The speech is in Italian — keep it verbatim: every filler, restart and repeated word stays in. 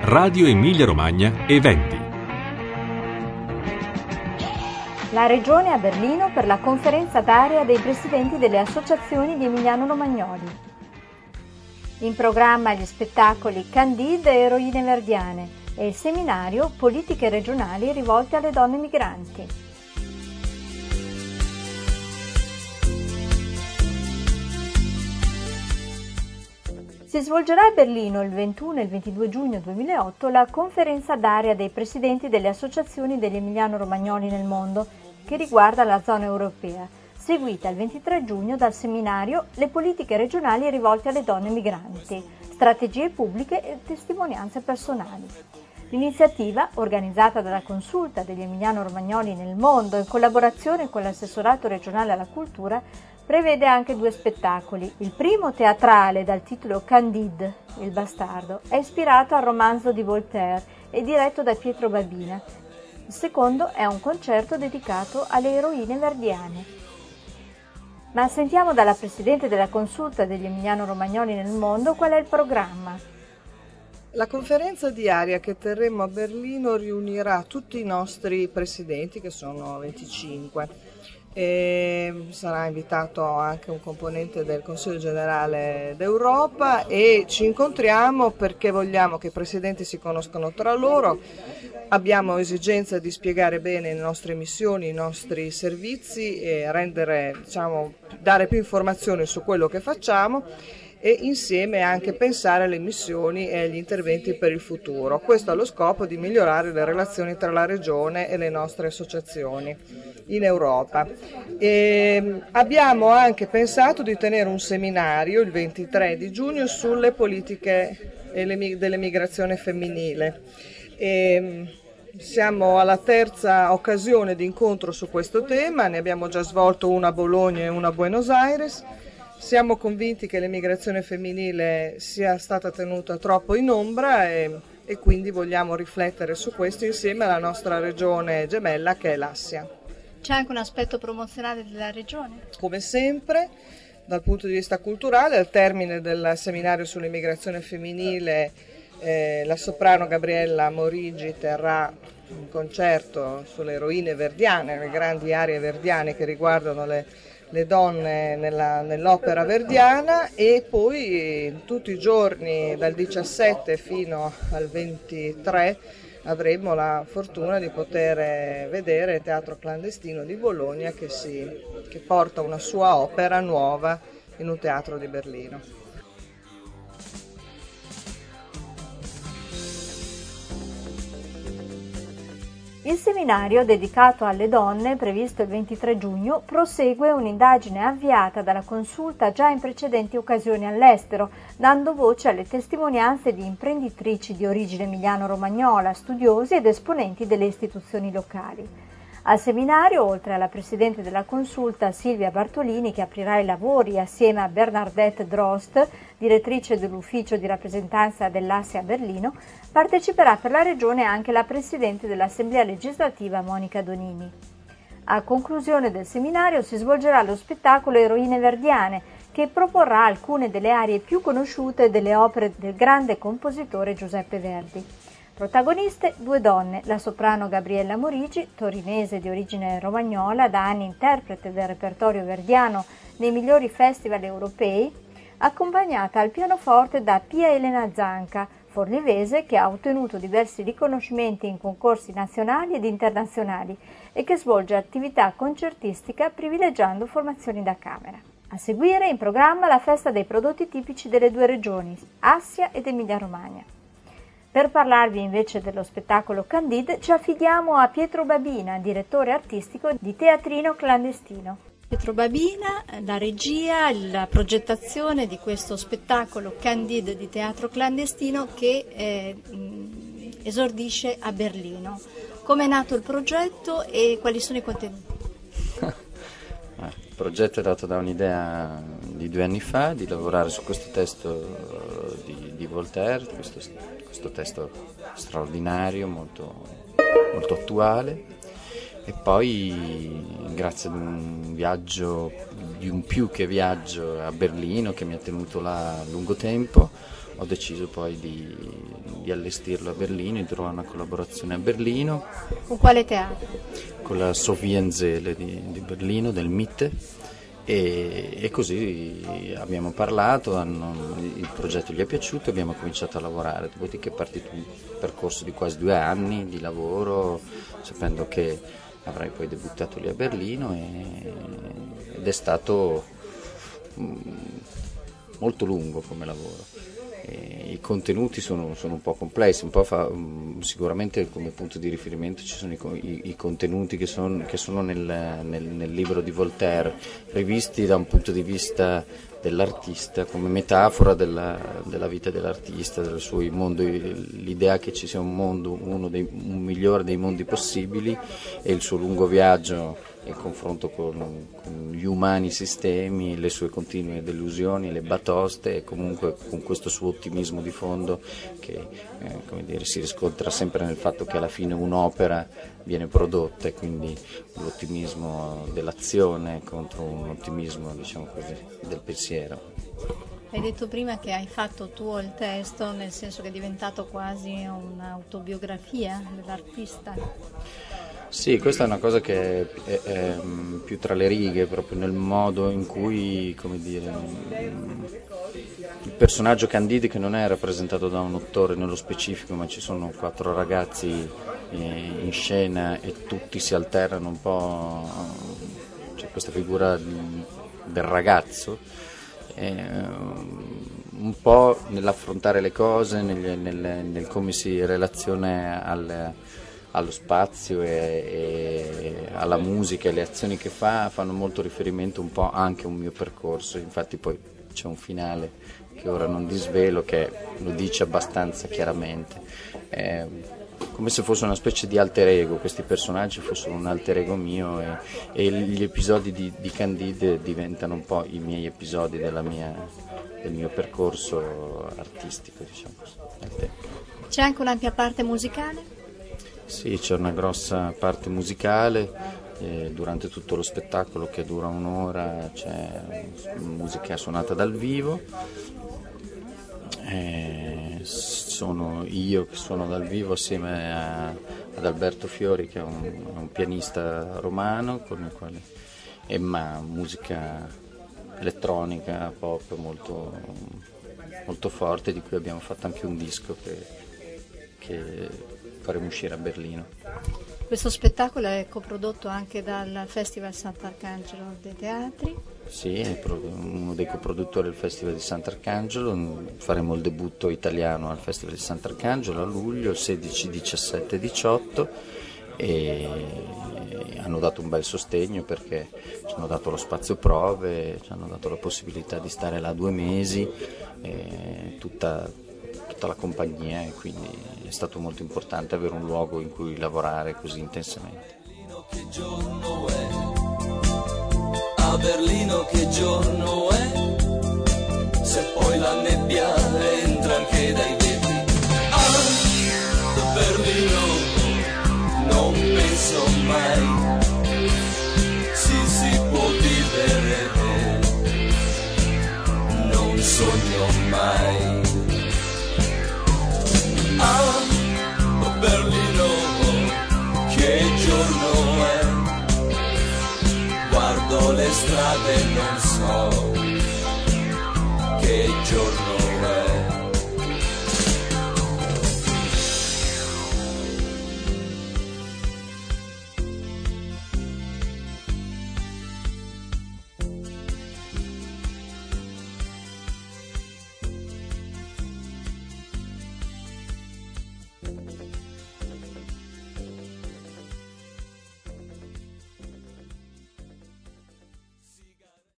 Radio Emilia Romagna Eventi. La Regione a Berlino per la conferenza d'area dei presidenti delle associazioni di emiliano-romagnoli. In programma gli spettacoli Candide e Eroine Verdiane e il seminario Politiche regionali rivolte alle donne migranti. Si svolgerà a Berlino il ventuno e il ventidue giugno duemilaotto la conferenza d'area dei presidenti delle associazioni degli emiliano-romagnoli nel mondo, che riguarda la zona europea, seguita il ventitré giugno dal seminario Le politiche regionali rivolte alle donne migranti, strategie pubbliche e testimonianze personali. L'iniziativa, organizzata dalla Consulta degli emiliano-romagnoli nel mondo in collaborazione con l'Assessorato regionale alla cultura, prevede anche due spettacoli. Il primo, teatrale, dal titolo Candide, il bastardo, è ispirato al romanzo di Voltaire e diretto da Pietro Babina. Il secondo è un concerto dedicato alle eroine verdiane. Ma sentiamo dalla Presidente della Consulta degli emiliano-romagnoli nel mondo qual è il programma. La conferenza diaria che terremo a Berlino riunirà tutti i nostri presidenti, che sono venticinque. E sarà invitato anche un componente del Consiglio generale d'Europa e ci incontriamo perché vogliamo che i presidenti si conoscano tra loro. Abbiamo esigenza di spiegare bene le nostre missioni, i nostri servizi e rendere, diciamo, dare più informazioni su quello che facciamo e insieme anche pensare alle missioni e agli interventi per il futuro. Questo ha lo scopo di migliorare le relazioni tra la Regione e le nostre associazioni in Europa. E abbiamo anche pensato di tenere un seminario il ventitré di giugno sulle politiche dell'emigrazione femminile. E siamo alla terza occasione di incontro su questo tema, ne abbiamo già svolto una a Bologna e una a Buenos Aires. Siamo convinti che l'emigrazione femminile sia stata tenuta troppo in ombra e, e quindi vogliamo riflettere su questo insieme alla nostra regione gemella che è l'Assia. C'è anche un aspetto promozionale della regione? Come sempre, dal punto di vista culturale, al termine del seminario sull'immigrazione femminile, eh, la soprano Gabriella Morigi terrà un concerto sulle eroine verdiane, le grandi aree verdiane che riguardano le le donne nella, nell'opera verdiana e poi tutti i giorni dal diciassette fino al ventitré avremo la fortuna di poter vedere il Teatro Clandestino di Bologna che, si, che porta una sua opera nuova in un teatro di Berlino. Il seminario dedicato alle donne, previsto il ventitré giugno, prosegue un'indagine avviata dalla Consulta già in precedenti occasioni all'estero, dando voce alle testimonianze di imprenditrici di origine emiliano-romagnola, studiosi ed esponenti delle istituzioni locali. Al seminario, oltre alla Presidente della Consulta Silvia Bartolini, che aprirà i lavori assieme a Bernadette Drost, direttrice dell'ufficio di rappresentanza dell'Assia a Berlino, parteciperà per la Regione anche la Presidente dell'Assemblea legislativa Monica Donini. A conclusione del seminario si svolgerà lo spettacolo Eroine Verdiane, che proporrà alcune delle aree più conosciute delle opere del grande compositore Giuseppe Verdi. Protagoniste due donne, la soprano Gabriella Morigi, torinese di origine romagnola, da anni interprete del repertorio verdiano nei migliori festival europei, accompagnata al pianoforte da Pia Elena Zanca, forlivese che ha ottenuto diversi riconoscimenti in concorsi nazionali ed internazionali e che svolge attività concertistica privilegiando formazioni da camera. A seguire in programma la festa dei prodotti tipici delle due regioni, Assia ed Emilia-Romagna. Per parlarvi invece dello spettacolo Candide ci affidiamo a Pietro Babina, direttore artistico di Teatrino Clandestino. Pietro Babina, la regia, la progettazione di questo spettacolo Candide di Teatro Clandestino che eh, esordisce a Berlino. Come è nato il progetto e quali sono i contenuti? Il progetto è dato da un'idea di due anni fa di lavorare su questo testo di, di Voltaire, questo, questo testo straordinario, molto, molto attuale, e poi grazie ad un viaggio, di un più che viaggio a Berlino che mi ha tenuto là a lungo tempo, ho deciso poi di, di allestirlo a Berlino, di trovare una collaborazione a Berlino. Con quale teatro? Con la Sophienzele di, di Berlino, del Mitte. E, e così abbiamo parlato, hanno, il progetto gli è piaciuto, abbiamo cominciato a lavorare, dopodiché è partito un percorso di quasi due anni di lavoro, sapendo che avrei poi debuttato lì a Berlino, e, ed è stato mh, molto lungo come lavoro. E i contenuti sono, sono un po' complessi, un po' fa, um, sicuramente come punto di riferimento ci sono i, i, i contenuti che, son, che sono nel, nel, nel libro di Voltaire, rivisti da un punto di vista dell'artista, come metafora della, della vita dell'artista, del suo mondo, l'idea che ci sia un mondo, uno dei un migliore dei mondi possibili, e il suo lungo viaggio e il confronto con, con gli umani sistemi, le sue continue delusioni, le batoste, e comunque con questo suo ottimismo di fondo che eh, come dire, si riscontra sempre nel fatto che alla fine un'opera viene prodotta, e quindi l'ottimismo dell'azione contro un ottimismo, diciamo così, del pensiero. Hai detto prima che hai fatto tuo il testo, nel senso che è diventato quasi un'autobiografia dell'artista. Sì, questa è una cosa che è, è, è più tra le righe, proprio nel modo in cui, come dire, il personaggio Candide, che non è rappresentato da un attore nello specifico, ma ci sono quattro ragazzi in scena e tutti si alternano un po', c'è questa figura del ragazzo, un po' nell'affrontare le cose, nel, nel, nel come si relaziona al allo spazio e, e alla musica, e le azioni che fa fanno molto riferimento un po' anche a un mio percorso. Infatti poi c'è un finale che ora non disvelo, che lo dice abbastanza chiaramente. È come se fosse una specie di alter ego, questi personaggi fossero un alter ego mio, e, e gli episodi di, di Candide diventano un po' i miei episodi della mia, del mio percorso artistico, diciamo così, nel tempo. C'è anche un'ampia parte musicale? Sì, c'è una grossa parte musicale, eh, durante tutto lo spettacolo, che dura un'ora, c'è musica suonata dal vivo, eh, sono io che suono dal vivo assieme a, ad Alberto Fiori, che è un, è un pianista romano, con il quale è ma musica elettronica, pop molto, molto forte, di cui abbiamo fatto anche un disco che, che faremo uscire a Berlino. Questo spettacolo è coprodotto anche dal Festival Sant'Arcangelo dei Teatri. Sì, è uno dei coproduttori del Festival di Sant'Arcangelo. Faremo il debutto italiano al Festival di Sant'Arcangelo a luglio, il sedici, diciassette e diciotto, e hanno dato un bel sostegno, perché ci hanno dato lo spazio prove, ci hanno dato la possibilità di stare là due mesi, e tutta, tutta la compagnia, e quindi è stato molto importante avere un luogo in cui lavorare così intensamente. Che giorno è? A Berlino che giorno è? Se poi la nebbia